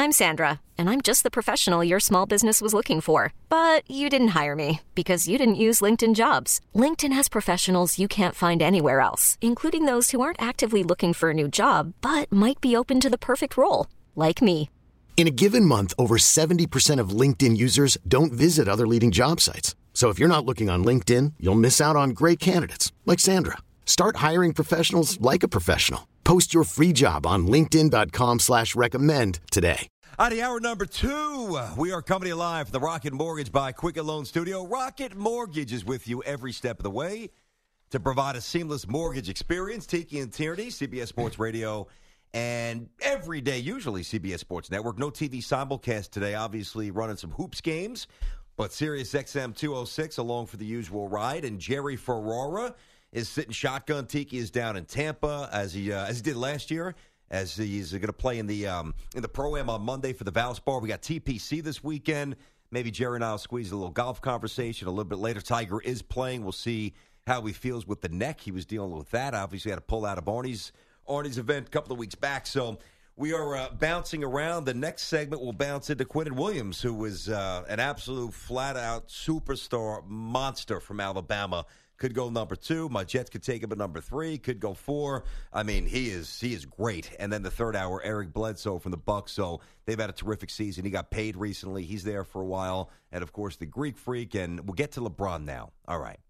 I'm Sandra, and I'm just the professional your small business was looking for. But you didn't hire me because you didn't use LinkedIn Jobs. LinkedIn has professionals you can't find anywhere else, including those who aren't actively looking for a new job, but might be open to the perfect role, like me. In a given month, over 70% of LinkedIn users don't visit other leading job sites. So if you're not looking on LinkedIn, you'll miss out on great candidates like Sandra. Start hiring professionals like a professional. Post your free job on linkedin.com/recommend today. On the hour number 2, we are coming to you live from the Rocket Mortgage by Quicken Loan Studio. Rocket Mortgage is with you every step of the way to provide a seamless mortgage experience. Tiki and Tierney, CBS Sports Radio, and every day, usually CBS Sports Network. No TV simulcast today, obviously running some hoops games, but Sirius XM 206 along for the usual ride. And Jerry Ferrara is sitting shotgun. Tiki is down in Tampa as he did last year, as he's going to play in the Pro-Am on Monday for the Valspar. We got TPC this weekend. Maybe Jerry and I will squeeze a little golf conversation a little bit later. Tiger is playing. We'll see how he feels with the neck. He was dealing with that. Obviously had to pull out of Arnie's event a couple of weeks back. So we are bouncing around. The next segment will bounce into Quinnen Williams, who was an absolute flat-out superstar monster from Alabama. Could go number 2. My Jets could take him at number 3. Could go 4. I mean, he is great. And then the third hour, Eric Bledsoe from the Bucs. So they've had a terrific season. He got paid recently. He's there for a while. And, of course, the Greek Freak. And we'll get to LeBron now. All right.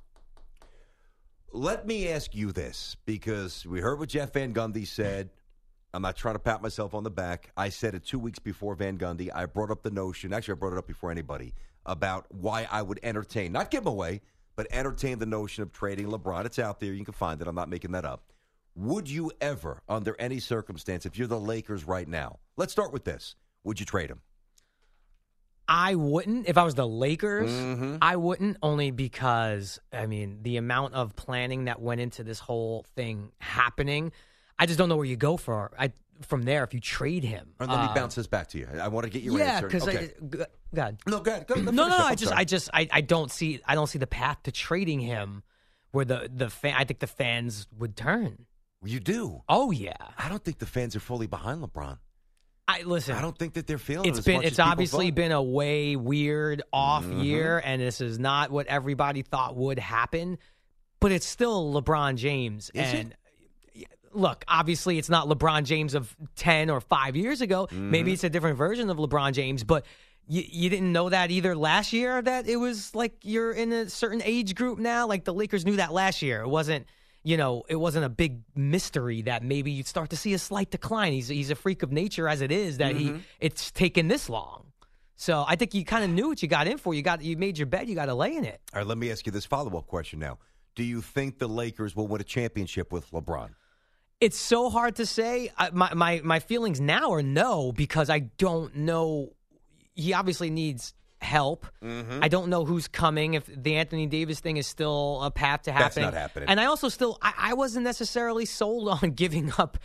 Let me ask you this, because we heard what Jeff Van Gundy said. I'm not trying to pat myself on the back. I said it 2 weeks before Van Gundy. I brought up the notion. Actually, I brought it up before anybody about why I would entertain, not give him away, but entertain the notion of trading LeBron. It's out there. You can find it. I'm not making that up. Would you ever, under any circumstance, if you're the Lakers right now, let's start with this, would you trade him? I wouldn't. If I was the Lakers, I wouldn't, only because, I mean, the amount of planning that went into this whole thing happening, I just don't know where you go from there if you trade him. Let me bounce this back to you. I want to get your answer. Because okay. go ahead. No, go ahead. No. I don't see the path to trading him where I think the fans would turn. You do? Oh yeah. I don't think the fans are fully behind LeBron. I don't think that they're feeling it. It's obviously been a way weird off year, and this is not what everybody thought would happen. But it's still LeBron James. Look, obviously it's not LeBron James of 10 or 5 years ago. Maybe it's a different version of LeBron James, but you didn't know that either last year, that it was like you're in a certain age group now. Like the Lakers knew that last year. It wasn't a big mystery that maybe you'd start to see a slight decline. He's a freak of nature as it is, that it's taken this long. So I think you kind of knew what you got in for. You made your bet. You got to lay in it. All right, let me ask you this follow-up question now. Do you think the Lakers will win a championship with LeBron? It's so hard to say. My feelings now are no, because I don't know. He obviously needs help. I don't know who's coming, if the Anthony Davis thing is still a path to happen. That's not happening. And I also I wasn't necessarily sold on giving up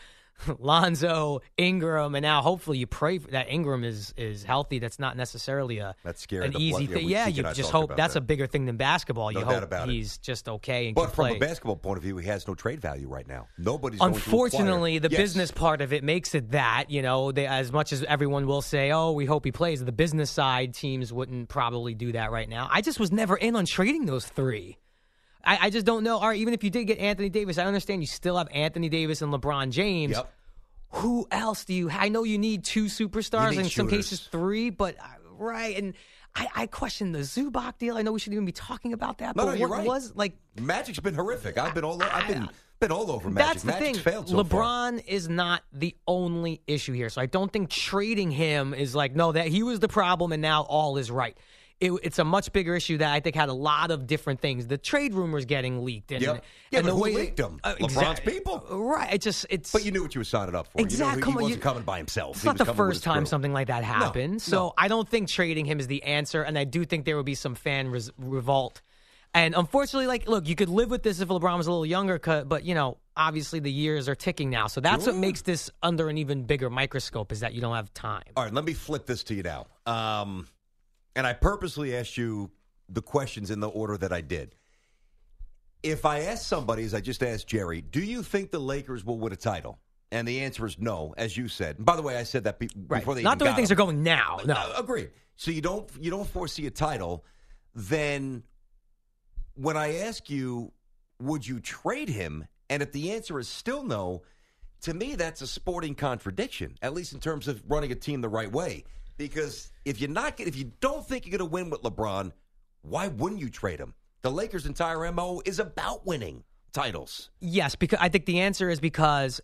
Lonzo, Ingram, and now hopefully you pray that Ingram is healthy. That's not necessarily that's scary. An easy thing. Yeah, you just hope that's a bigger thing than basketball. You hope he's just okay and can play. But from a basketball point of view, he has no trade value right now. Nobody's unfortunately, the business part of it makes it that, as much as everyone will say, oh, we hope he plays, the business side teams wouldn't probably do that right now. I just was never in on trading those 3. I just don't know. All right, even if you did get Anthony Davis, I understand you still have Anthony Davis and LeBron James. Yep. Who else do you? I know you need 2 superstars, in some cases 3, but right. And I question the Zubac deal. I know we shouldn't even be talking about that. No, but you're what right. was like? Magic's been horrific. I've been all over Magic. That's the Magic's thing. failed so LeBron far. is not the only issue here, so I don't think trading him is like, no, that he was the problem and now all is right. It's a much bigger issue that I think had a lot of different things. The trade rumors getting leaked. And, but the who way leaked them? LeBron's people. Right. It's. But you knew what you were signing up for. Exactly. He wasn't coming by himself. It's not the first time something like that happened. No. So I don't think trading him is the answer, and I do think there would be some fan revolt. And unfortunately, look, you could live with this if LeBron was a little younger, but, obviously the years are ticking now. So that's what makes this under an even bigger microscope, is that you don't have time. All right, let me flip this to you now. And I purposely asked you the questions in the order that I did. If I asked somebody, as I just asked Jerry, do you think the Lakers will win a title? And the answer is no, as you said. And by the way, I said that before they Not even the way got things him. are going now. No. Agreed. So you don't foresee a title. Then when I ask you, would you trade him? And if the answer is still no, to me that's a sporting contradiction, at least in terms of running a team the right way. Because if you don't think you're going to win with LeBron, why wouldn't you trade him? The Lakers' entire MO is about winning titles. Yes, because I think the answer is because,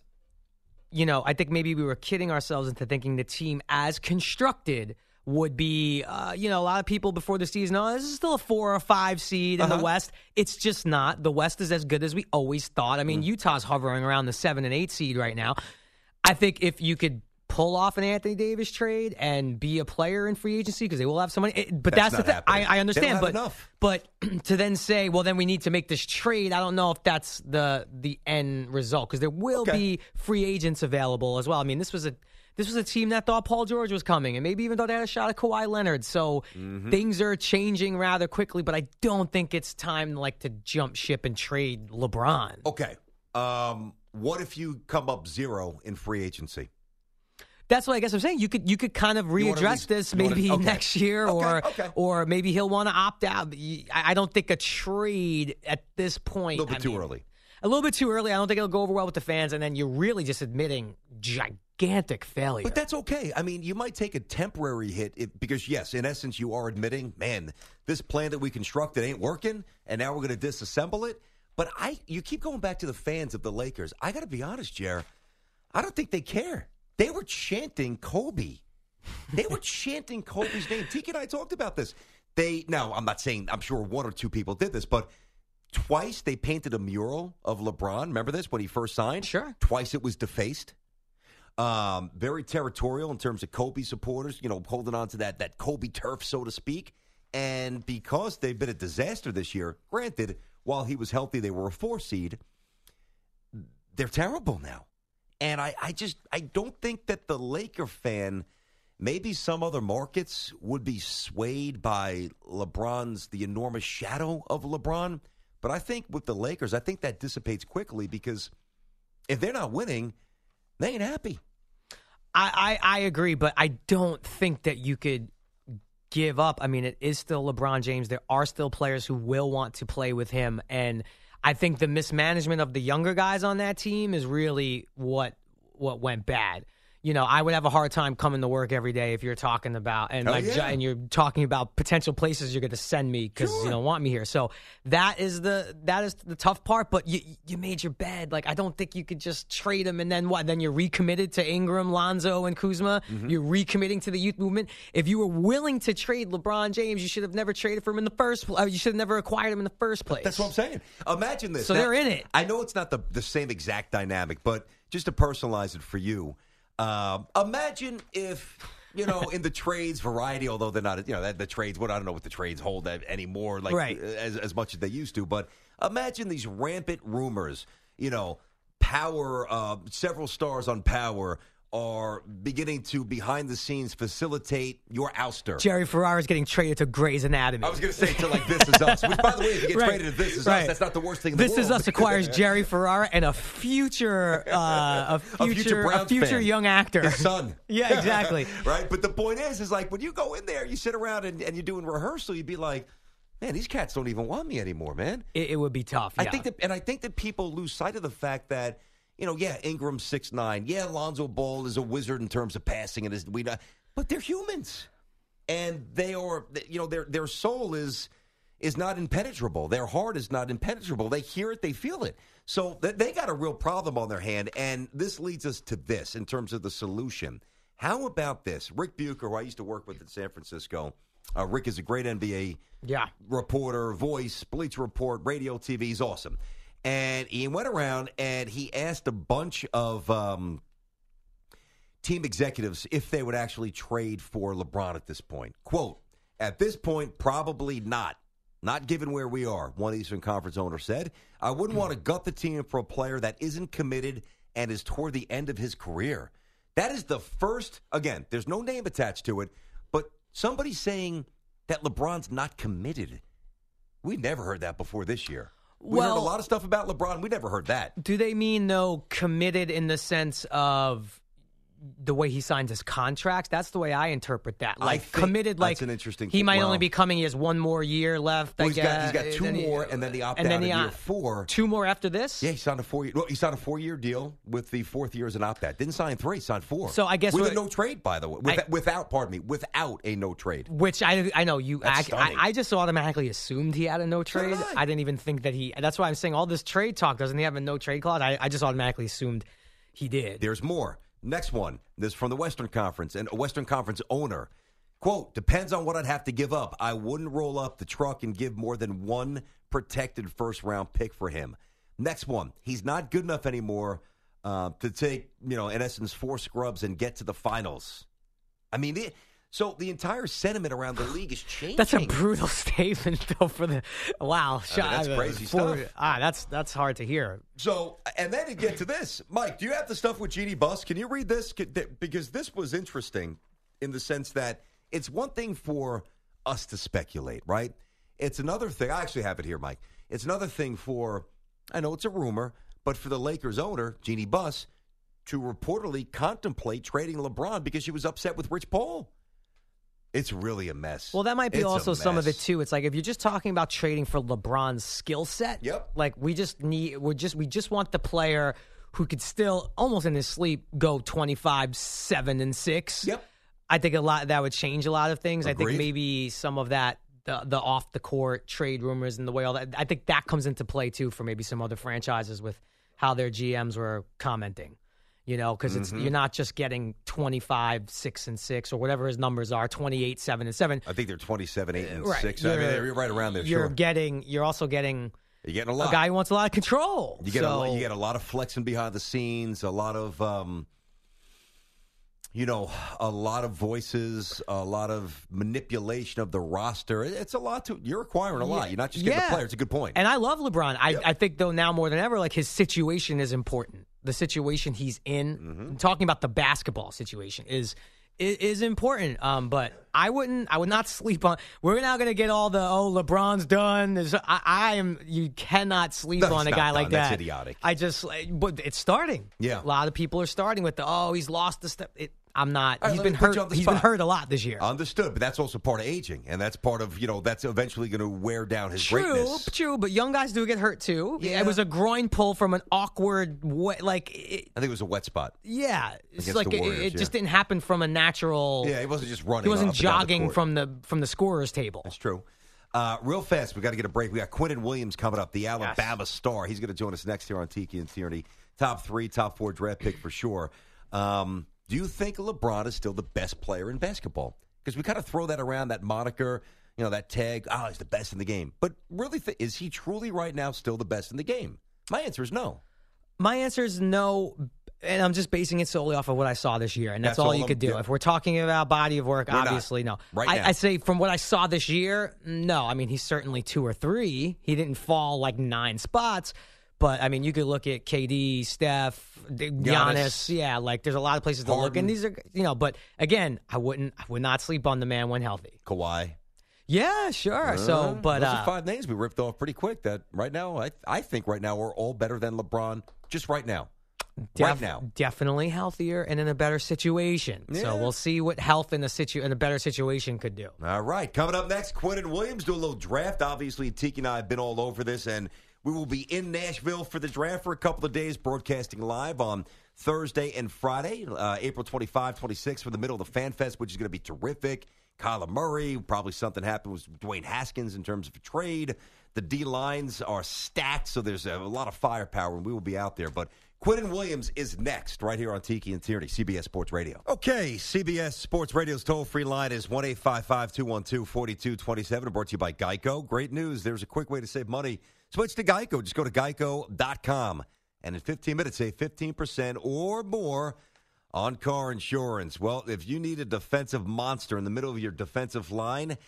I think maybe we were kidding ourselves into thinking the team as constructed would be, a lot of people before the season, this is still a 4 or 5 seed in the West. It's just not. The West is as good as we always thought. I mean, Utah's hovering around the 7 and 8 seed right now. I think if you could pull off an Anthony Davis trade and be a player in free agency, because they will have some money. But that's the thing. I understand. But to then say, well, then we need to make this trade, I don't know if that's the end result, because there will be free agents available as well. I mean, this was a team that thought Paul George was coming and maybe even thought they had a shot at Kawhi Leonard. So things are changing rather quickly, but I don't think it's time to jump ship and trade LeBron. Okay. What if you come up 0 in free agency? That's what I guess I'm saying. You could kind of readdress this maybe next year, or maybe he'll want to opt out. I don't think a trade at this point. A little bit too early. A little bit too early. I don't think it'll go over well with the fans, and then you're really just admitting gigantic failure. But that's okay. I mean, you might take a temporary hit because, yes, in essence, you are admitting, man, this plan that we constructed ain't working, and now we're going to disassemble it. But you keep going back to the fans of the Lakers. I got to be honest, Jer, I don't think they care. They were chanting Kobe. They were chanting Kobe's name. Tiki and I talked about this. Now, I'm not saying, I'm sure 1 or 2 people did this, but twice they painted a mural of LeBron. Remember this when he first signed? Sure. Twice it was defaced. Very territorial in terms of Kobe supporters, holding on to that Kobe turf, so to speak. And because they've been a disaster this year, granted, while he was healthy, they were a 4 seed. They're terrible now. And I don't think that the Laker fan, maybe some other markets, would be swayed by the enormous shadow of LeBron. But I think with the Lakers, I think that dissipates quickly because if they're not winning, they ain't happy. I agree, but I don't think that you could give up. I mean, it is still LeBron James. There are still players who will want to play with him, and I think the mismanagement of the younger guys on that team is really what went bad. I would have a hard time coming to work every day if you're talking about and you're talking about potential places you're going to send me because you don't want me here. So that is the tough part. But you made your bed. I don't think you could just trade him and then what? Then you're recommitted to Ingram, Lonzo, and Kuzma. Mm-hmm. You're recommitting to the youth movement. If you were willing to trade LeBron James, you should have never traded for him in the first place. You should have never acquired him in the first place. That's what I'm saying. Imagine this. So they're in it. I know it's not the same exact dynamic, but just to personalize it for you. Imagine if, in the trades variety, although they're not, the trades, I don't know what the trades hold anymore, as much as they used to, but imagine these rampant rumors, Power, several stars on Power are beginning to, behind the scenes, facilitate your ouster. Jerry Ferrara is getting traded to Grey's Anatomy. I was going to say to This Is Us, which, by the way, if you get traded to This Is Us, that's not the worst thing in the world. This Is Us acquires Jerry Ferrara and a future young actor. His son. Yeah, exactly. Right? But the point is when you go in there, you sit around and you're doing rehearsal, you'd be like, man, these cats don't even want me anymore, man. It would be tough, yeah. I think that people lose sight of the fact that, Ingram's 6'9". Yeah, Lonzo Ball is a wizard in terms of passing, but they're humans, and they are. Their soul is not impenetrable. Their heart is not impenetrable. They hear it, they feel it. So they got a real problem on their hand, and this leads us to this in terms of the solution. How about this? Rick Bucher, who I used to work with in San Francisco. Rick is a great NBA reporter, voice, Bleacher Report, radio, TV. He's awesome. And he went around and he asked a bunch of team executives if they would actually trade for LeBron at this point. Quote, at this point, probably not. Not given where we are, one Eastern Conference owner said. I wouldn't want to gut the team for a player that isn't committed and is toward the end of his career. That is the first, again, there's no name attached to it, but somebody saying that LeBron's not committed. We never heard that before this year. We heard a lot of stuff about LeBron. We never heard that. Do they mean, though, committed in the sense of the way he signs his contracts? That's the way I interpret that. Like, committed, like, that's an interesting he might only be coming, he has one more year left. Well, he's got two more, and then the opt-out in year 4. 2 more after this? Yeah, he signed a 4-year. Well, he signed a 4-year deal with the 4th year as an opt-out. Didn't sign 3, signed 4. So I guess with a no trade, by the way, without a no trade. Which I know you. That's stunning. I just automatically assumed he had a no trade. I didn't even think that he. That's why I'm saying all this trade talk. Doesn't he have a no trade clause? I just automatically assumed he did. There's more. Next one. This is from the Western Conference, and a Western Conference owner. Quote, depends on what I'd have to give up. I wouldn't roll up the truck and give more than one protected first-round pick for him. Next one. He's not good enough anymore to take, in essence, 4 scrubs and get to the finals. I mean, so the entire sentiment around the league is changing. That's a brutal statement, though, for the – wow. That's crazy stuff. That's hard to hear. So, and then to get to this, Mike, do you have the stuff with Jeannie Buss? Can you read this? Because this was interesting in the sense that it's one thing for us to speculate, right? It's another thing. I actually have it here, Mike. It's another thing for – I know it's a rumor, but for the Lakers owner, Jeannie Buss, to reportedly contemplate trading LeBron because she was upset with Rich Paul. It's really a mess. Well, that might be also some of it too. It's like if you're just talking about trading for LeBron's skill set. Yep. Like we just want the player who could still almost in his sleep go 25, 7, and 6. Yep. I think that would change a lot of things. Agreed. I think maybe some of that the off the court trade rumors and the way all that. I think that comes into play too for maybe some other franchises with how their GMs were commenting. Because it's you're not just getting 25, 6, and 6, or whatever his numbers are, 28, 7, and 7. I think they're 27, 8, and right. 6. You're right around there. You're also getting a guy who wants a lot of control. You get a lot of flexing behind the scenes, a lot of a lot of voices, a lot of manipulation of the roster. It's a lot you're acquiring a lot. You're not just getting the player. It's a good point. And I love LeBron. I think though now more than ever, like his situation is important. The situation he's in, talking about the basketball situation is important. But I would not sleep on. We're now going to get all the LeBron's done. You cannot sleep on a guy like that. That's idiotic. But it's starting. Yeah, a lot of people are starting with he's lost the step. I'm not. He's been hurt. He's been hurt a lot this year. Understood, but that's also part of aging, and that's part of that's eventually going to wear down his greatness. True, but young guys do get hurt too. Yeah. It was a groin pull from an awkward way. I think it was a wet spot. Yeah, it's like it just didn't happen from a natural. Yeah, he wasn't just running. He wasn't jogging from the scorer's table. That's true. Real fast, we got to get a break. We got Quinnen Williams coming up, the Alabama star. He's going to join us next here on Tiki and Tierney. Top 3, top 4 draft pick for sure. Do you think LeBron is still the best player in basketball? Because we kind of throw that around, that moniker, that tag, he's the best in the game. But really, is he truly right now still the best in the game? My answer is no. My answer is no, and I'm just basing it solely off of what I saw this year, and that's all you could do. Yeah. If we're talking about body of work, obviously no. I say from what I saw this year, no. I mean, he's certainly 2 or 3. He didn't fall like 9 spots. But, I mean, you could look at KD, Steph, Giannis. Yeah, like there's a lot of places to look. And these are, but again, I would not sleep on the man when healthy. Kawhi. Yeah, sure. Those are 5 names we ripped off pretty quick that right now, I think right now we're all better than LeBron just right now. Right now. Definitely healthier and in a better situation. Yeah. So we'll see what health in a better situation could do. All right. Coming up next, Quinnen Williams do a little draft. Obviously, Tiki and I have been all over this, and we will be in Nashville for the draft for a couple of days, broadcasting live on Thursday and Friday, April 25, 26 for the middle of the Fan Fest, which is going to be terrific. Kyler Murray, probably something happened with Dwayne Haskins in terms of a trade. The D-lines are stacked, so there's a lot of firepower, and we will be out there. But Quinnen Williams is next, right here on Tiki and Tierney, CBS Sports Radio. Okay, CBS Sports Radio's toll-free line is 1-855-212-4227, brought to you by Geico. Great news. There's a quick way to save money. Switch to Geico. Just go to geico.com. And in 15 minutes, save 15% or more on car insurance. Well, if you need a defensive monster in the middle of your defensive line,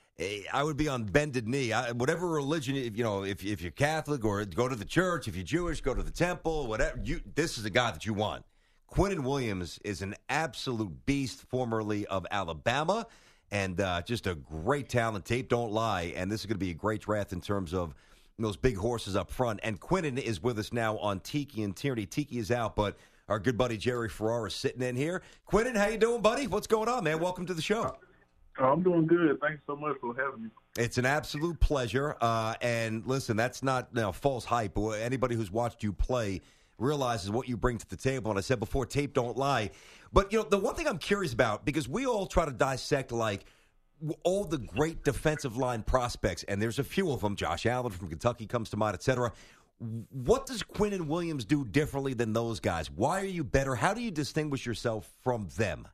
I would be on bended knee. Whatever religion, if you're Catholic or go to the church, if you're Jewish, go to the temple, whatever. This is the guy that you want. Quinnen Williams is an absolute beast, formerly of Alabama, and just a great talent. Tape don't lie. And this is going to be a great draft in terms of those big horses up front. And Quinnen is with us now on Tiki and Tierney. Tiki is out, but our good buddy Jerry Ferrara is sitting in here. Quinnen, how you doing, buddy? What's going on, man? Welcome to the show. I'm doing good. Thanks so much for having me. It's an absolute pleasure. And listen, that's not false hype. Anybody who's watched you play realizes what you bring to the table. And I said before, tape don't lie. But, the one thing I'm curious about, because we all try to dissect, like, all the great defensive line prospects, and there's a few of them. Josh Allen from Kentucky comes to mind, et cetera. What does Quinnen Williams do differently than those guys? Why are you better? How do you distinguish yourself from them?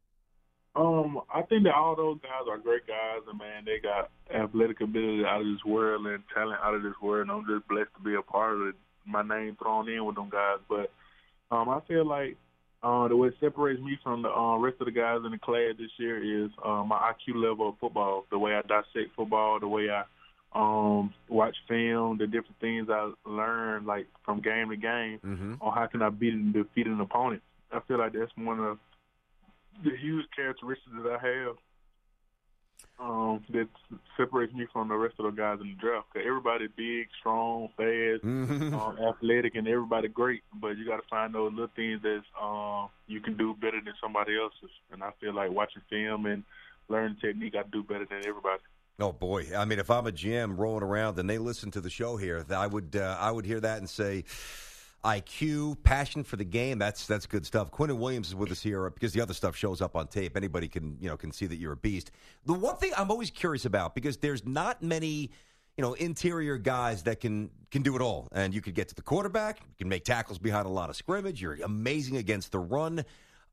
I think that all those guys are great guys, and, man, they got athletic ability out of this world and talent out of this world, and I'm just blessed to be a part of it, my name thrown in with them guys. But I feel like the way it separates me from the rest of the guys in the class this year is my IQ level of football, the way I dissect football, the way I watch film, the different things I learn, like, from game to game, on how can I beat and defeat an opponent. I feel like that's one of the huge characteristics that I have that separates me from the rest of the guys in the draft. Because everybody big, strong, fast, athletic, and everybody great. But you got to find those little things that you can do better than somebody else's. And I feel like watching film and learning technique, I do better than everybody. Oh, boy. I mean, if I'm a GM rolling around and they listen to the show here, I would hear that and say, IQ, passion for the game, that's good stuff. Quinnen Williams is with us here because the other stuff shows up on tape. Anybody can see that you're a beast. The one thing I'm always curious about, because there's not many, interior guys that can do it all. And you could get to the quarterback, you can make tackles behind a lot of scrimmage, you're amazing against the run.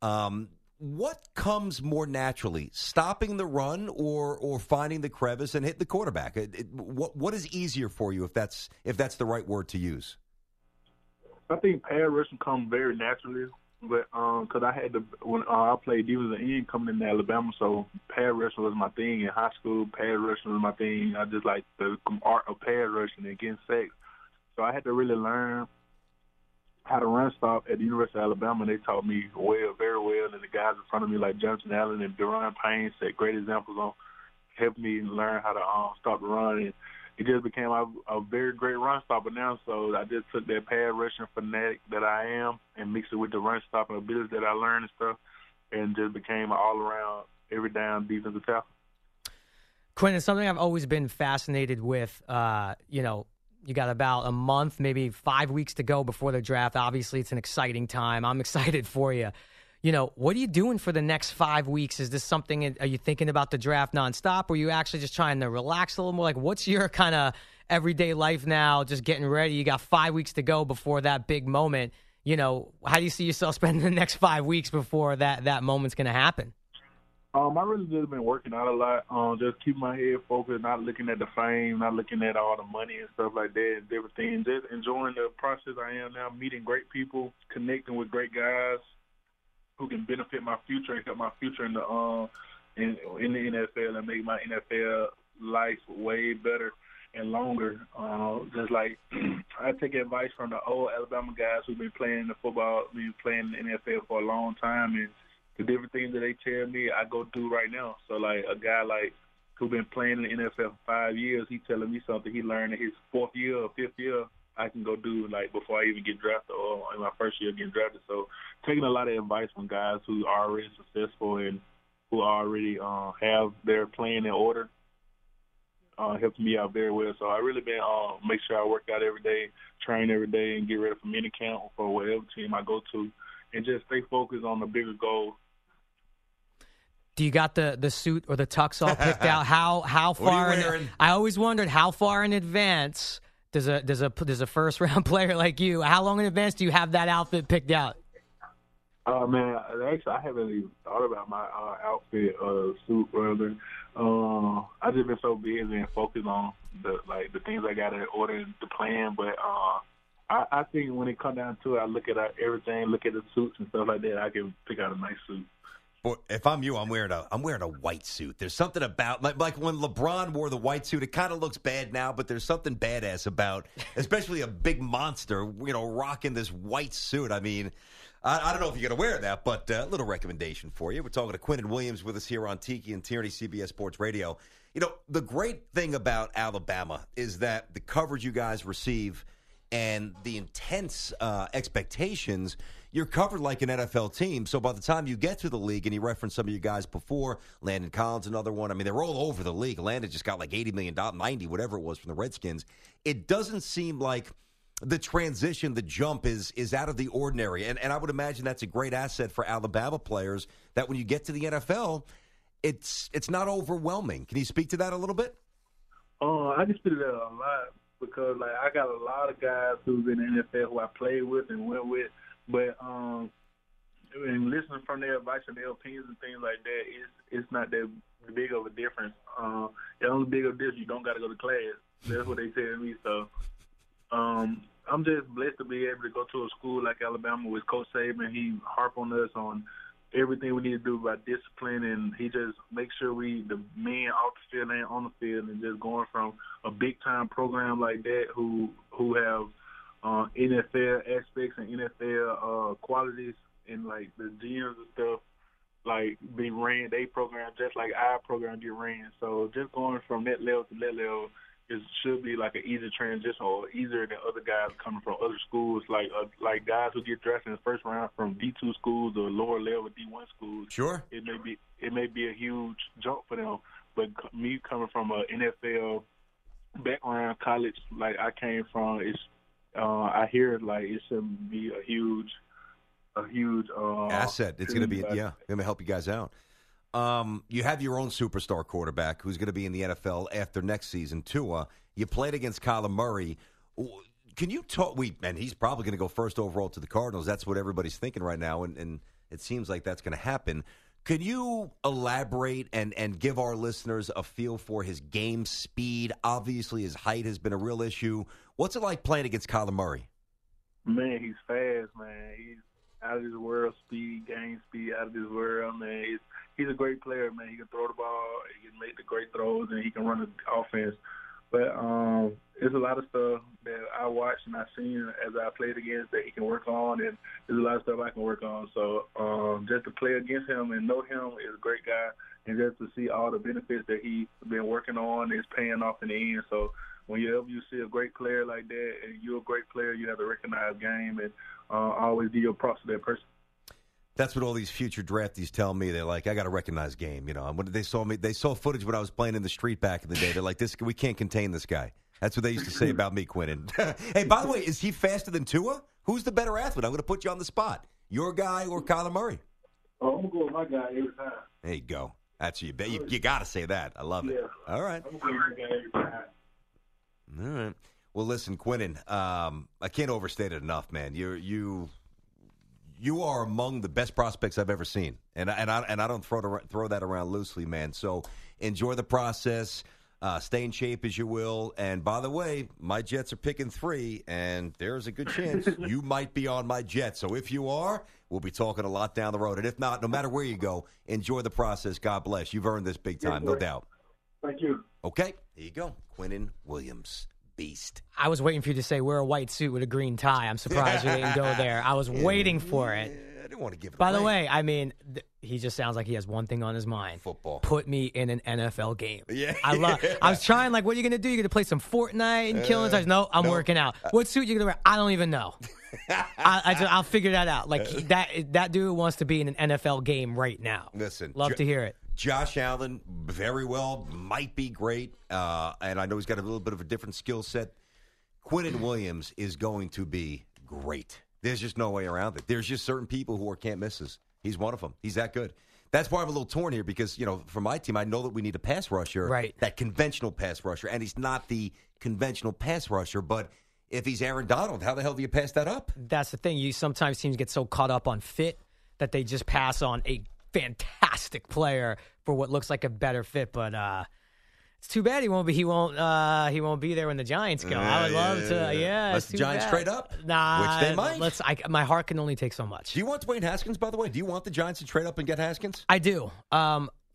What comes more naturally, stopping the run or finding the crevice and hitting the quarterback? What is easier for you if that's the right word to use? I think pass rushing comes very naturally, but because I had to when I played defensive end coming into Alabama, so pass rushing was my thing in high school. Pass rushing was my thing. I just like the art of pass rushing and getting sacks. So I had to really learn how to run stop at the University of Alabama. They taught me very well, and the guys in front of me like Jonathan Allen and Deron Payne set great examples on helping me learn how to stop the run. And it just became a very great run stopper now. So I just took that pass rushing fanatic that I am and mixed it with the run stopping abilities that I learned and stuff, and just became an all-around, every down defensive tackle. Quinnen, something I've always been fascinated with, you got about a month, maybe 5 weeks to go before the draft. Obviously, it's an exciting time. I'm excited for you. What are you doing for the next 5 weeks? Is this something, are you thinking about the draft nonstop? Or are you actually just trying to relax a little more? Like, what's your kind of everyday life now, just getting ready? You got 5 weeks to go before that big moment. How do you see yourself spending the next 5 weeks before that moment's going to happen? I really just been working out a lot, just keeping my head focused, not looking at the fame, not looking at all the money and stuff like that and different things. Just enjoying the process I am now, meeting great people, connecting with great guys who can benefit my future and help my future in the NFL and make my NFL life way better and longer. Just like I take advice from the old Alabama guys who've been playing the football, been playing in the NFL for a long time, and the different things that they tell me, I go do right now. So, like, a guy like who's been playing in the NFL for 5 years, he telling me something he learned in his 4th year or 5th year, I can go do, like, before I even get drafted or in my first year getting drafted. So taking a lot of advice from guys who are already successful and who already have their plan in order helps me out very well. So I really been make sure I work out every day, train every day, and get ready for mini camp for whatever team I go to, and just stay focused on the bigger goal. Do you got the suit or the tux all picked out? How far? I always wondered how far in advance does a first round player like you? How long in advance do you have that outfit picked out? Man, actually, I haven't even thought about my outfit suit rather. I just been so busy and focused on the things I got in order to plan. But I think when it comes down to it, I look at everything, look at the suits and stuff like that. I can pick out a nice suit. Boy, if I'm you, I'm wearing a white suit. There's something about like when LeBron wore the white suit. It kind of looks bad now, but there's something badass about, especially a big monster, rocking this white suit. I mean, I don't know if you're going to wear that, but a little recommendation for you. We're talking to Quinnen Williams with us here on Tiki and Tierney, CBS Sports Radio. You know, the great thing about Alabama is that the coverage you guys receive and the intense expectations, you're covered like an NFL team. So by the time you get to the league, and you referenced some of you guys before, Landon Collins, another one. I mean, they're all over the league. Landon just got like $80 million, 90, whatever it was from the Redskins. It doesn't seem like the transition, the jump is out of the ordinary. And I would imagine that's a great asset for Alabama players, that when you get to the NFL, it's not overwhelming. Can you speak to that a little bit? I can speak to that a lot because, like, I got a lot of guys who's in the NFL who I played with and went with, but and listening from their advice and their opinions and things like that, it's not that big of a difference. The only big of this, you don't got to go to class. That's what they tell me. So I'm just blessed to be able to go to a school like Alabama with Coach Saban. He harp on us on everything we need to do about discipline, and he just makes sure the men off the field and on the field, and just going from a big-time program like that who have NFL aspects and NFL qualities, and, like, the GMs and stuff, like, be ran their program just like our program get ran. So just going from that level to that level should be like an easy transition, or easier than other guys coming from other schools, like guys who get drafted in the first round from D2 schools or lower level D1 schools. Sure, it may be a huge jump for them. But me coming from an NFL background, college like I came from, I hear like it should be a huge asset. It's going to be going to help you guys out. You have your own superstar quarterback who's going to be in the NFL after next season, Tua. You played against Kyler Murray. Can you talk? And he's probably going to go first overall to the Cardinals. That's what everybody's thinking right now, and it seems like that's going to happen. Could you elaborate and give our listeners a feel for his game speed? Obviously, his height has been a real issue. What's it like playing against Kyler Murray? Man, he's fast, man. He's out of this world speed, game speed, out of this world, man. He's a great player, man. He can throw the ball, he can make the great throws, and he can run the offense. But there's a lot of stuff that I watched and I've seen as I played against that he can work on, and there's a lot of stuff I can work on. So just to play against him and know him is a great guy, and just to see all the benefits that he's been working on is paying off in the end. So whenever you see a great player like that and you're a great player, you have to recognize game and always give your props to that person. That's what all these future draftees tell me. They're like, I got to recognize game. You know, when they saw footage when I was playing in the street back in the day. They're like, we can't contain this guy. That's what they used to say about me, Quinnen. Hey, by the way, is he faster than Tua? Who's the better athlete? I'm going to put you on the spot. Your guy or Kyler Murray? Oh, I'm going to go with my guy every time. There you go. That's you got to say that. I love it. All right. I'm going to go with my guy every time. All right. Well, listen, Quinnen, I can't overstate it enough, man. You are among the best prospects I've ever seen, and I don't throw that around loosely, man. So enjoy the process, stay in shape as you will. And by the way, my Jets are picking 3, and there's a good chance you might be on my Jets. So if you are, we'll be talking a lot down the road. And if not, no matter where you go, enjoy the process. God bless. You've earned this big time, no doubt. Thank you. Okay, here you go, Quinnen Williams. Beast. I was waiting for you to say wear a white suit with a green tie. I'm surprised you didn't go there. I was waiting for it. I didn't want to give it By away. the way, I mean, he just sounds like he has one thing on his mind. Football. Put me in an NFL game. Yeah. I was trying, like, what are you going to do? You're going to play some Fortnite and killing time? No, I'm working out. What suit you going to wear? I don't even know. I'll figure that out. Like, that dude wants to be in an NFL game right now. Listen. Love to hear it. Josh Allen, very well, might be great. And I know he's got a little bit of a different skill set. Quinnen Williams is going to be great. There's just no way around it. There's just certain people who are can't misses. He's one of them. He's that good. That's why I'm a little torn here because, you know, for my team, I know that we need a pass rusher, right? That conventional pass rusher, and he's not the conventional pass rusher, but if he's Aaron Donald, how the hell do you pass that up? That's the thing. Sometimes teams get so caught up on fit that they just pass on a fantastic player for what looks like a better fit, but it's too bad he won't be there when the Giants go. I would love to. Yeah, Let's the Giants trade up. Nah, which they might. My heart can only take so much. Do you want Dwayne Haskins? By the way, do you want the Giants to trade up and get Haskins? I do.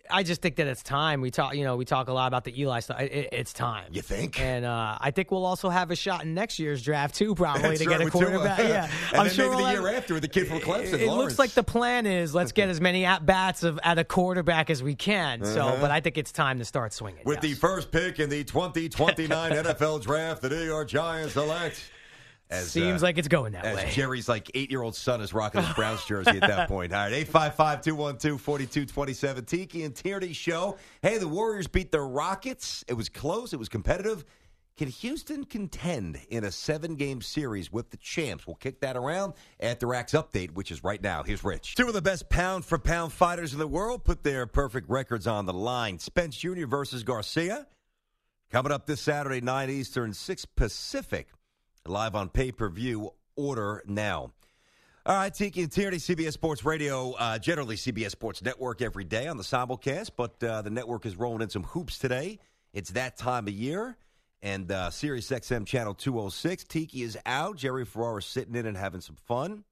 I just think that it's time. We talk a lot about the Eli stuff. It's time. You think? And I think we'll also have a shot in next year's draft too, probably That's to right, get a with quarterback. Tua. Yeah, And I'm then sure maybe we'll the year after with the kid from Clemson. It Lawrence. looks like the plan is let's get as many at bats at a quarterback as we can. So, but I think it's time to start swinging. With the first pick in the 2029 NFL Draft, the New York Giants select. Seems like it's going that way. Jerry's 8-year-old son is rocking his Browns jersey at that point. All right, 855-212-4227. Tiki and Tierney show. Hey, the Warriors beat the Rockets. It was close. It was competitive. Can Houston contend in a 7-game series with the champs? We'll kick that around at the Racks Update, which is right now. Here's Rich. Two of the best pound-for-pound fighters in the world put their perfect records on the line. Spence Jr. versus Garcia. Coming up this Saturday, 9 Eastern, 6 Pacific. Live on pay-per-view. Order now. All right, Tiki and Tierney, CBS Sports Radio, generally CBS Sports Network every day on the simulcast, but the network is rolling in some hoops today. It's that time of year, and Sirius XM Channel 206. Tiki is out. Jerry Ferrara is sitting in and having some fun.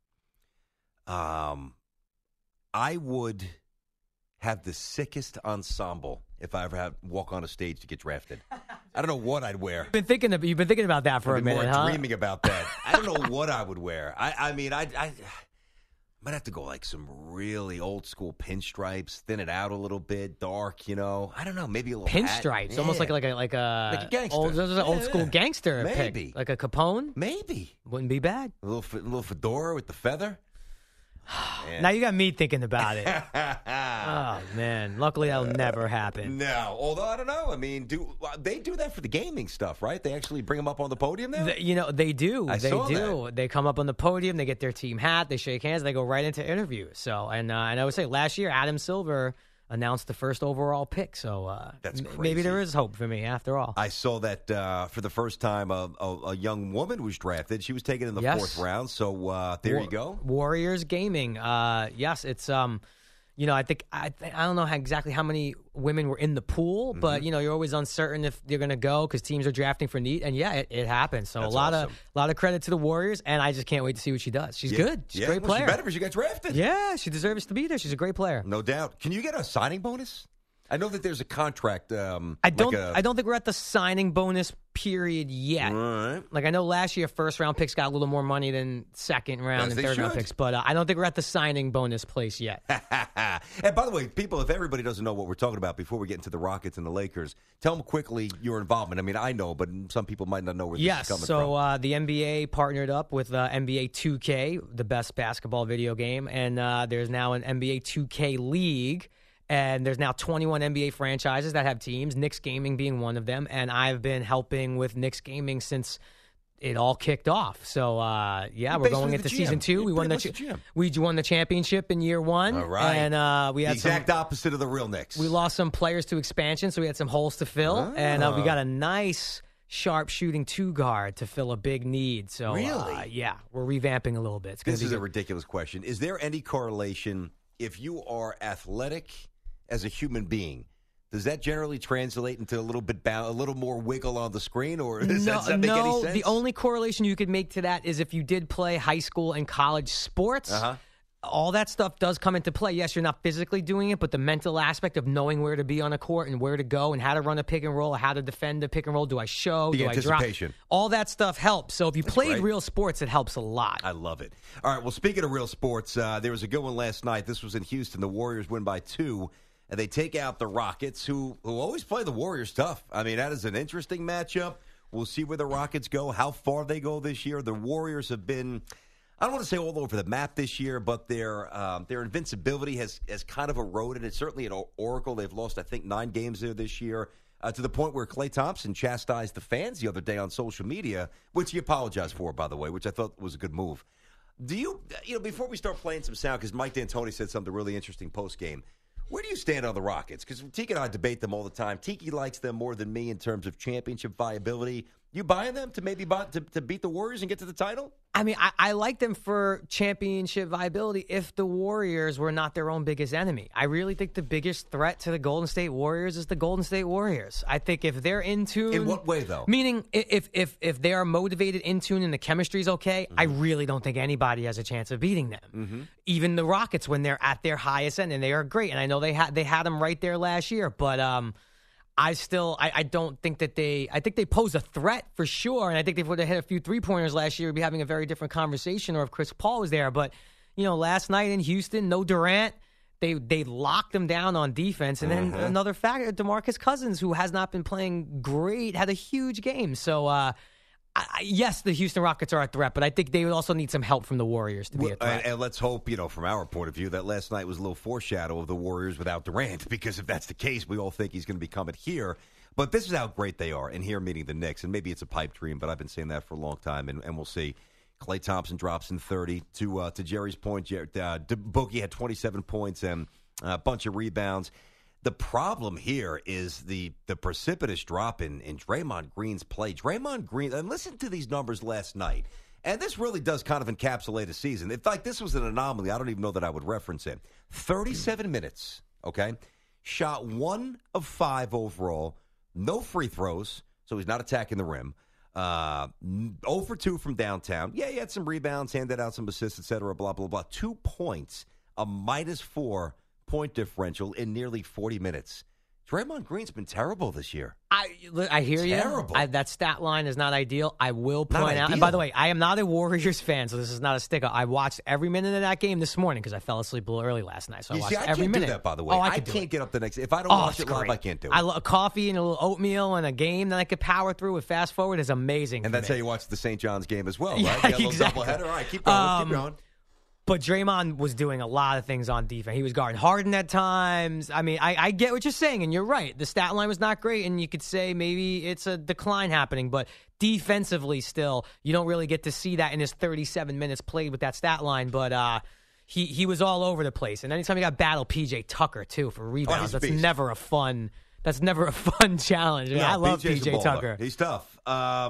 I would have the sickest ensemble if I ever had walk on a stage to get drafted. I don't know what I'd wear. You've been thinking about that for a minute, more huh? dreaming about that. I don't know what I would wear. I mean, I might have to go some really old school pinstripes, thin it out a little bit, dark. I don't know, maybe a little pinstripes, hat. almost Yeah. like a gangster, old school gangster maybe pick. Like a Capone. Maybe Wouldn't be bad. a little fedora with the feather. Now you got me thinking about it. Oh, man. Luckily, that'll never happen. No, although I don't know. I mean, they do that for the gaming stuff, right? They actually bring them up on the podium now? They do. I saw do. that. They come up on the podium. They get their team hat. They shake hands. They go right into interviews. So, and I would say last year, Adam Silver announced the first overall pick. So that's crazy. Maybe there is hope for me after all. I saw that for the first time a young woman was drafted. She was taken in the 4th round. So there you go. Warriors Gaming. Yes, it's I think I don't know exactly how many women were in the pool, but you're always uncertain if you're going to go because teams are drafting for need, and it happens. So That's a lot awesome. of credit to the Warriors, and I just can't wait to see what she does. She's good. She's a great player. She's better because she got drafted. Yeah, she deserves to be there. She's a great player. No doubt. Can you get a signing bonus? I know that there's a contract. I don't think we're at the signing bonus period yet. Right. Like I know last year, first round picks got a little more money than second round Yes, and they third round should. picks, but I don't think we're at the signing bonus place yet. And by the way, people, if everybody doesn't know what we're talking about before we get into the Rockets and the Lakers, tell them quickly your involvement. I mean, I know, but some people might not know where this is coming from. The NBA partnered up with NBA 2K, the best basketball video game, and there's now an NBA 2K league. And there's now 21 NBA franchises that have teams, Knicks Gaming being one of them. And I've been helping with Knicks Gaming since it all kicked off. So, we're going into season 2. We won the championship in year 1. All right. And we had the exact opposite of the real Knicks. We lost some players to expansion, so we had some holes to fill. And we got a nice sharp shooting 2-guard to fill a big need. So, really? we're revamping a little bit. This is a ridiculous question. Is there any correlation if you are athletic as a human being? Does that generally translate into a little more wiggle on the screen, or does that make any sense? The only correlation you could make to that is if you did play high school and college sports. All that stuff does come into play. Yes, you're not physically doing it, but the mental aspect of knowing where to be on a court and where to go and how to run a pick and roll, how to defend the pick and roll. Do I show? The do anticipation. I drop? All that stuff helps. So if you played great. real sports, it helps a lot. I love it. All right, well, speaking of real sports, there was a good one last night. This was in Houston. The Warriors win by 2, and they take out the Rockets, who always play the Warriors tough. I mean, that is an interesting matchup. We'll see where the Rockets go, how far they go this year. The Warriors have been, I don't want to say all over the map this year, but their invincibility has kind of eroded. It's certainly at Oracle. They've lost, I think, 9 games there this year, to the point where Klay Thompson chastised the fans the other day on social media, which he apologized for, by the way, which I thought was a good move. Do you before we start playing some sound, because Mike D'Antoni said something really interesting post-game, where do you stand on the Rockets? Because Tiki and I debate them all the time. Tiki likes them more than me in terms of championship viability. You buying them to maybe to beat the Warriors and get to the title? I mean, I like them for championship viability if the Warriors were not their own biggest enemy. I really think the biggest threat to the Golden State Warriors is the Golden State Warriors. I think if they're in tune... In what way, though? Meaning, if they are motivated, in tune, and the chemistry's okay, I really don't think anybody has a chance of beating them. Even the Rockets, when they're at their highest end, and they are great, and I know they had them right there last year, but... I don't think that I think they pose a threat for sure. And I think if they would have hit a few 3-pointers last year, we'd be having a very different conversation, or if Chris Paul was there. But, last night in Houston, no Durant. They locked them down on defense. And then another factor, DeMarcus Cousins, who has not been playing great, had a huge game. So, yes, the Houston Rockets are a threat, but I think they would also need some help from the Warriors to be a threat. And let's hope, from our point of view, that last night was a little foreshadow of the Warriors without Durant, because if that's the case, we all think he's going to be coming here. But this is how great they are, and here meeting the Knicks. And maybe it's a pipe dream, but I've been saying that for a long time, and we'll see. Klay Thompson drops in 30. To Jerry's point, Boogie had 27 points and a bunch of rebounds. The problem here is the precipitous drop in Draymond Green's play. Draymond Green, and listen to these numbers last night, and this really does kind of encapsulate a season. If this was an anomaly, I don't even know that I would reference it. 37 minutes, okay? Shot 1 of 5 overall, no free throws, so he's not attacking the rim. 0 for 2 from downtown. Yeah, he had some rebounds, handed out some assists, et cetera, blah, blah, blah. 2 points, a -4 point differential in nearly 40 minutes. Draymond Green's been terrible this year. I hear you. Terrible. That stat line is not ideal. I will point out. And by the way, I am not a Warriors fan, so this is not a stick up. I watched every minute of that game this morning because I fell asleep a little early last night. So I watched every minute. I can't do that, by the way. Oh, I can't get up the next. If I don't watch it live, I can't do it. I love coffee and a little oatmeal and a game that I could power through with fast forward is amazing. And that's how you watch the St. John's game as well, right? Yeah, You got a little exactly. doubleheader. All right, keep going. Keep going. But Draymond was doing a lot of things on defense. He was guarding Harden at times. I mean, I get what you're saying, and you're right. The stat line was not great, and you could say maybe it's a decline happening. But defensively still, you don't really get to see that in his 37 minutes played with that stat line. But he was all over the place. And anytime you got battle PJ Tucker, too, for rebounds, that's never a fun challenge. I mean, I love PJ Tucker. He's tough. I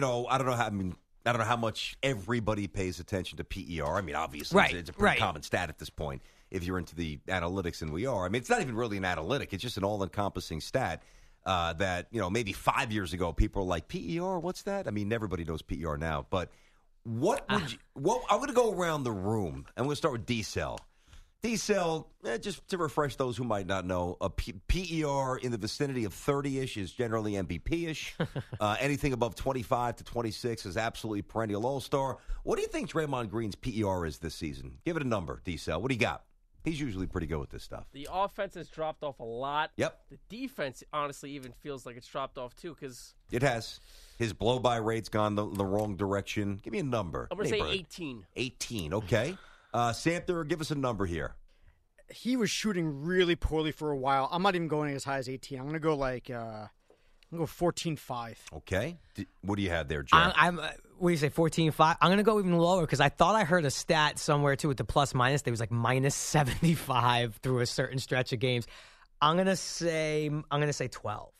don't know how much everybody pays attention to PER. I mean, obviously, it's a pretty common stat at this point if you're into the analytics, and we are. I mean, it's not even really an analytic. It's just an all-encompassing stat that, maybe 5 years ago, people were like, PER, what's that? I mean, everybody knows PER now. But I'm going to go around the room, and we'll start with D-Cell. D-Cell, just to refresh those who might not know, a PER in the vicinity of 30-ish is generally MVP-ish. Anything above 25 to 26 is absolutely perennial all-star. What do you think Draymond Green's PER is this season? Give it a number, D-Cell. What do you got? He's usually pretty good with this stuff. The offense has dropped off a lot. Yep. The defense, honestly, even feels like it's dropped off, too, because... It has. His blow-by rate's gone the wrong direction. Give me a number. I'm going to say 18. 18, okay. Samter, give us a number here. He was shooting really poorly for a while. I'm not even going as high as 18. I'm going to go I'm going to go 14-5. Okay. What do you have there, Jeff? What do you say, 14-5? I'm going to go even lower because I thought I heard a stat somewhere, too, with the plus-minus. There was like -75 through a certain stretch of games. I'm going to say 12.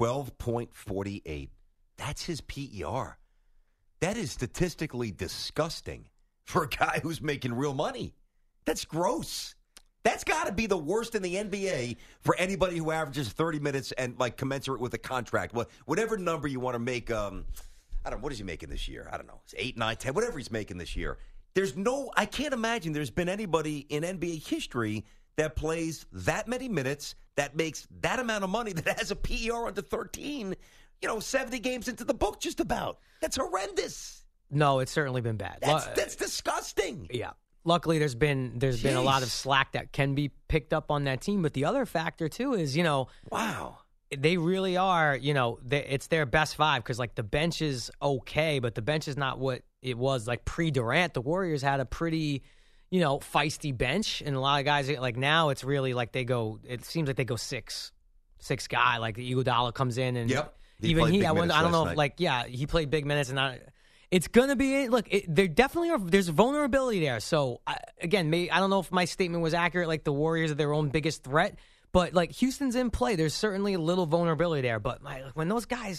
12.48. That's his PER. That is statistically disgusting for a guy who's making real money. That's gross. That's got to be the worst in the NBA for anybody who averages 30 minutes and commensurate with a contract. Whatever number you want to make, I don't know, what is he making this year? I don't know. It's 8, 9, 10, whatever he's making this year. I can't imagine there's been anybody in NBA history that plays that many minutes, that makes that amount of money, that has a PER under 13, 70 games into the book just about. That's horrendous. No, it's certainly been bad. That's disgusting. Yeah. Luckily, there's been a lot of slack that can be picked up on that team. But the other factor, too, is, wow, they really are, it's their best 5 because, the bench is okay, but the bench is not what it was, pre-Durant. The Warriors had a pretty, feisty bench, and a lot of guys, now it's really it seems like they go 6 guy, Iguodala comes in, and even he, I don't know if, he played big minutes, and it's going to be, there definitely are, there's vulnerability there. So, again, I don't know if my statement was accurate, the Warriors are their own biggest threat, but, Houston's in play. There's certainly a little vulnerability there. But, when those guys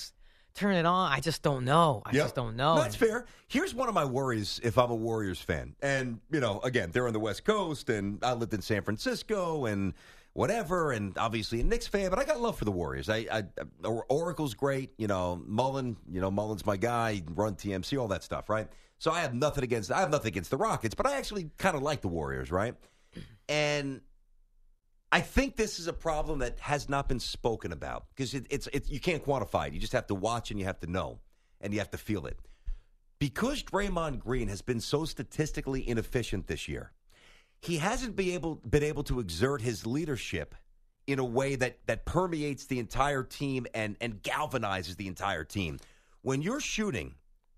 turn it on. I just don't know. I just don't know. That's fair. Here's one of my worries if I'm a Warriors fan. And, again, they're on the West Coast, and I lived in San Francisco, and whatever, and obviously a Knicks fan, but I got love for the Warriors. Oracle's great. Mullen's my guy, run TMC, all that stuff, right? So I have nothing against the Rockets, but I actually kind of like the Warriors, right? And I think this is a problem that has not been spoken about because it's you can't quantify it. You just have to watch and you have to know and you have to feel it. Because Draymond Green has been so statistically inefficient this year, he hasn't been able to exert his leadership in a way that permeates the entire team and galvanizes the entire team. When you're shooting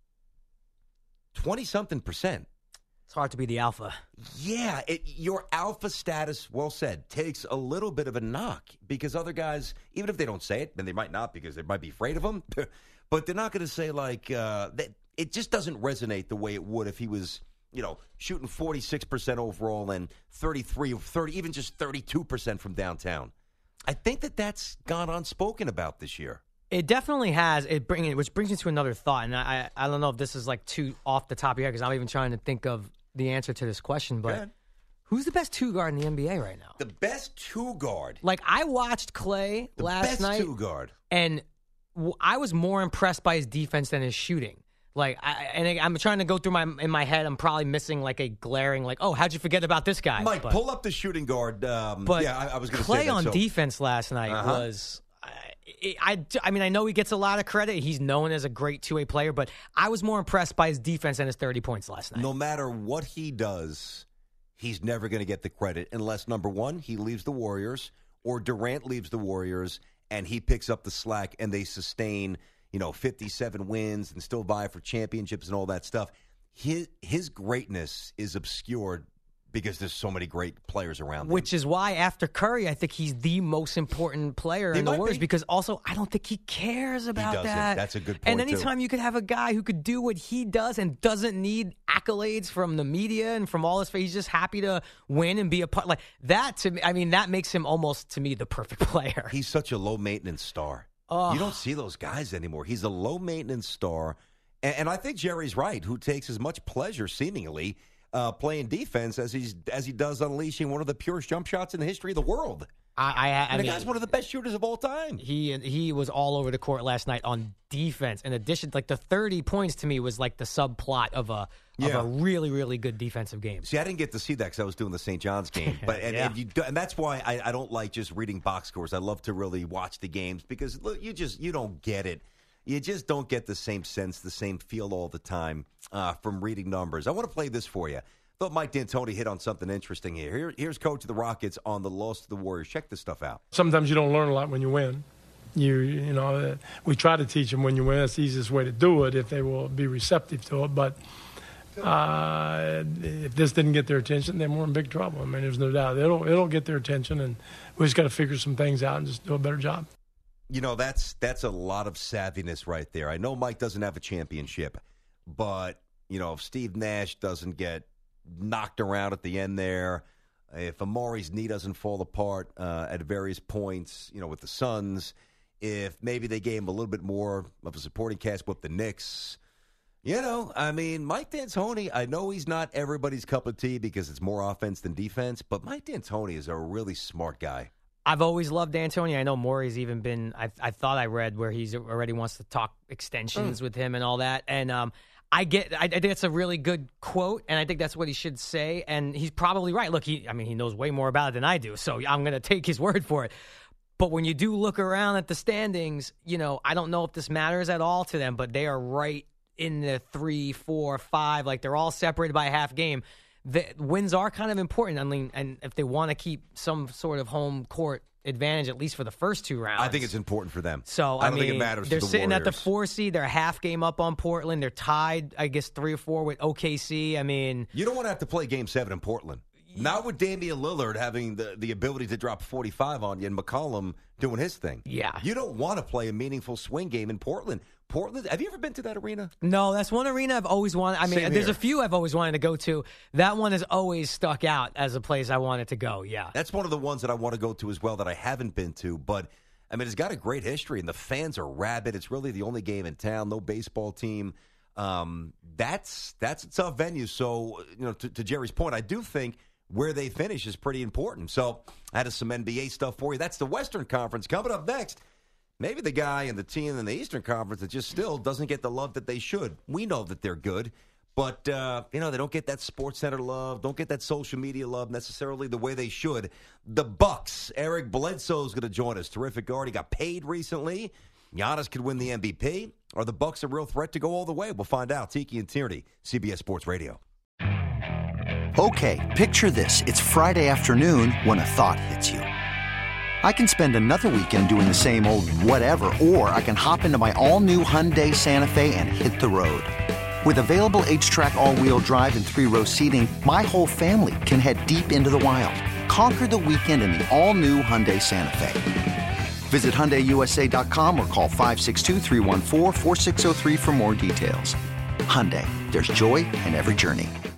20-something%, it's hard to be the alpha. Yeah, your alpha status, well said, takes a little bit of a knock because other guys, even if they don't say it, and they might not because they might be afraid of him, but they're not going to say that it just doesn't resonate the way it would if he was, shooting 46% overall and 33 or 30, even just 32% from downtown. I think that's gone unspoken about this year. It definitely has. Which brings me to another thought, and I don't know if this is like too off the top of your head because I'm even trying to think of the answer to this question, but who's the best two guard in the NBA right now? The best two guard? Like, I watched Clay last night. The best two guard. And I was more impressed by his defense than his shooting. Like, I'm trying to go through in my head. I'm probably missing like a glaring, like, oh, how'd you forget about this guy? Mike, pull up the shooting guard. I was going to say Clay on defense last night was. I mean, I know he gets a lot of credit. He's known as a great two-way player, but I was more impressed by his defense and his 30 points last night. No matter what he does, he's never going to get the credit unless, number one, he leaves the Warriors or Durant leaves the Warriors and he picks up the slack and they sustain, 57 wins and still vie for championships and all that stuff. His greatness is obscured because there's so many great players around him. Which is why, after Curry, I think he's the most important player in the Warriors because also I don't think he cares about that. That's a good point, And anytime you could have a guy who could do what he does and doesn't need accolades from the media and from all this, he's just happy to win and be a part. Like that, to me, I mean, that makes him almost, to me, the perfect player. He's such a low-maintenance star. You don't see those guys anymore. He's a low-maintenance star. And I think Jerry's right, who takes as much pleasure, seemingly, playing defense as he does unleashing one of the purest jump shots in the history of the world. The guy's one of the best shooters of all time. He was all over the court last night on defense. In addition, like the 30 points to me was like the subplot of a really, really good defensive game. See, I didn't get to see that because I was doing the St. John's game, and that's why I don't like just reading box scores. I love to really watch the games because look, you don't get it. You just don't get the same sense, the same feel all the time from reading numbers. I want to play this for you. Thought Mike D'Antoni hit on something interesting here. Here's coach of the Rockets on the loss to the Warriors. Check this stuff out. Sometimes you don't learn a lot when you win. We try to teach them when you win. That's the easiest way to do it if they will be receptive to it. But if this didn't get their attention, then we're in big trouble. I mean, there's no doubt. It'll get their attention, and we just got to figure some things out and just do a better job. That's a lot of savviness right there. I know Mike doesn't have a championship, but, if Steve Nash doesn't get knocked around at the end there, if Amari's knee doesn't fall apart at various points, with the Suns, if maybe they gave him a little bit more of a supporting cast with the Knicks, Mike D'Antoni, I know he's not everybody's cup of tea because it's more offense than defense, but Mike D'Antoni is a really smart guy. I've always loved D'Antoni. I know Maury's even been, I thought I read where he's already wants to talk extensions with him and all that. And I think that's a really good quote, and I think that's what he should say. And he's probably right. Look, he knows way more about it than I do, so I'm going to take his word for it. But when you do look around at the standings, I don't know if this matters at all to them, but they are right in the 3, 4, 5. Like, they're all separated by a half game. The wins are kind of important. And if they want to keep some sort of home court advantage, at least for the first two rounds, I think it's important for them. So I don't think it matters. They're to the sitting Warriors. at the 4 seed. They're a half game up on Portland. They're tied, I guess, 3 or 4 with OKC. You don't want to have to play Game 7 in Portland. Not with Damian Lillard having the ability to drop 45 on you and McCollum doing his thing. Yeah. You don't want to play a meaningful swing game in Portland. Have you ever been to that arena? No, that's one arena I've always wanted. There's a few I've always wanted to go to. That one has always stuck out as a place I wanted to go, yeah. That's one of the ones that I want to go to as well that I haven't been to. But I mean, it's got a great history, and the fans are rabid. It's really the only game in town, no baseball team. That's a tough venue. So, to Jerry's point, I do think where they finish is pretty important. So I had some NBA stuff for you. That's the Western Conference. Coming up next, maybe the guy and the team in the Eastern Conference that just still doesn't get the love that they should. We know that they're good, but, they don't get that SportsCenter love, don't get that social media love necessarily the way they should. The Bucks. Eric Bledsoe is going to join us. Terrific guard. He got paid recently. Giannis could win the MVP. Are the Bucks a real threat to go all the way? We'll find out. Tiki and Tierney, CBS Sports Radio. Okay, picture this. It's Friday afternoon when a thought hits you. I can spend another weekend doing the same old whatever, or I can hop into my all-new Hyundai Santa Fe and hit the road. With available H-Track all-wheel drive and 3-row seating, my whole family can head deep into the wild. Conquer the weekend in the all-new Hyundai Santa Fe. Visit HyundaiUSA.com or call 562-314-4603 for more details. Hyundai, there's joy in every journey.